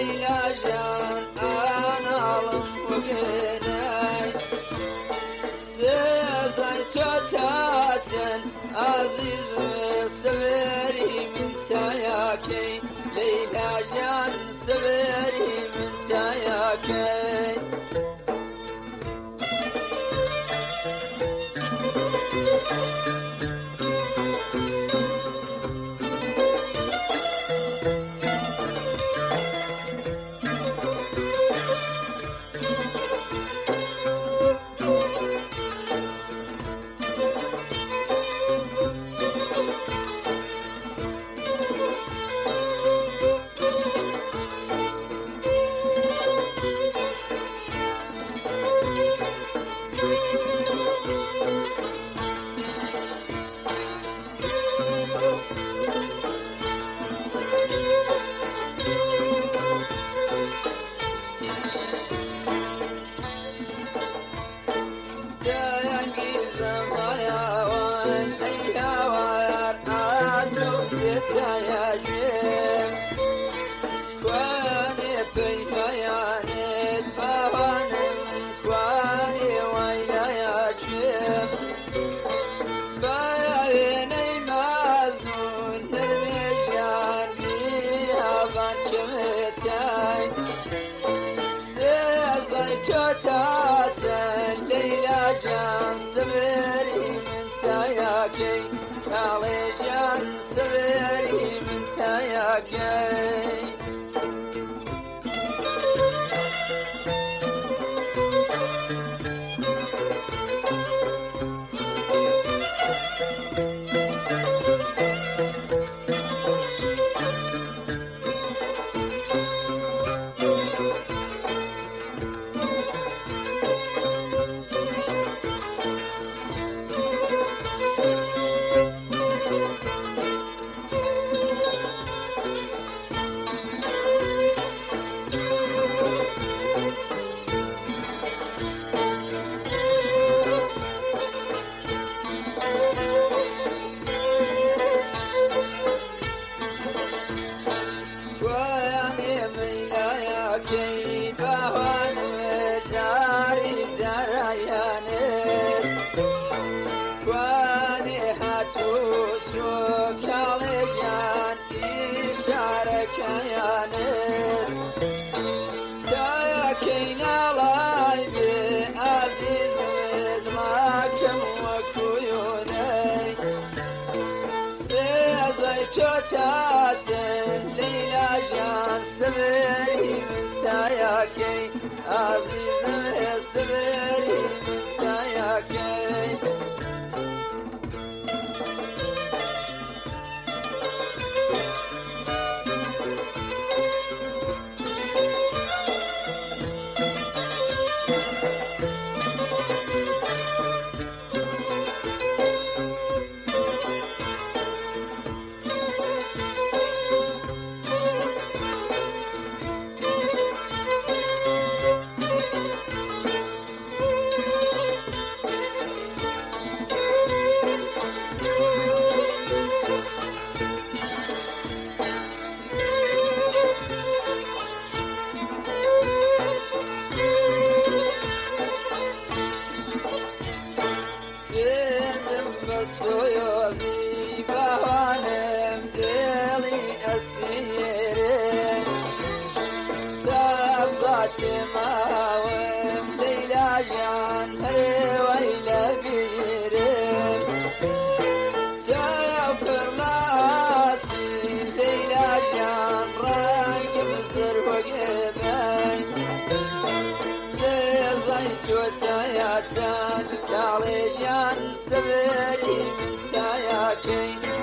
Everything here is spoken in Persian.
ليلى جان أنا المبيني سيزاي تاتن عزيز سبري من تاياكي ليلى جان سبري من تاياكي ليلى جان سبري من تاياكي كالي جان سبري من تاياكي كيف هون وزاري زريانت واني هاتوسو كالجان إشارة كيانت تاكينا لاي بعزيز مدماكم وكيوني سيزي تاسن ليلى جان سبري من تاياكي عزيز سبري من تاياكي سويوزي بهانم دلي أسيرم تازات ماوم ليلى جان هرويلة بيرم شاوكر راسي ليلى جان رانك مزر وقبين سيزي جوتا ياسان كالي جان سبري من تاياكي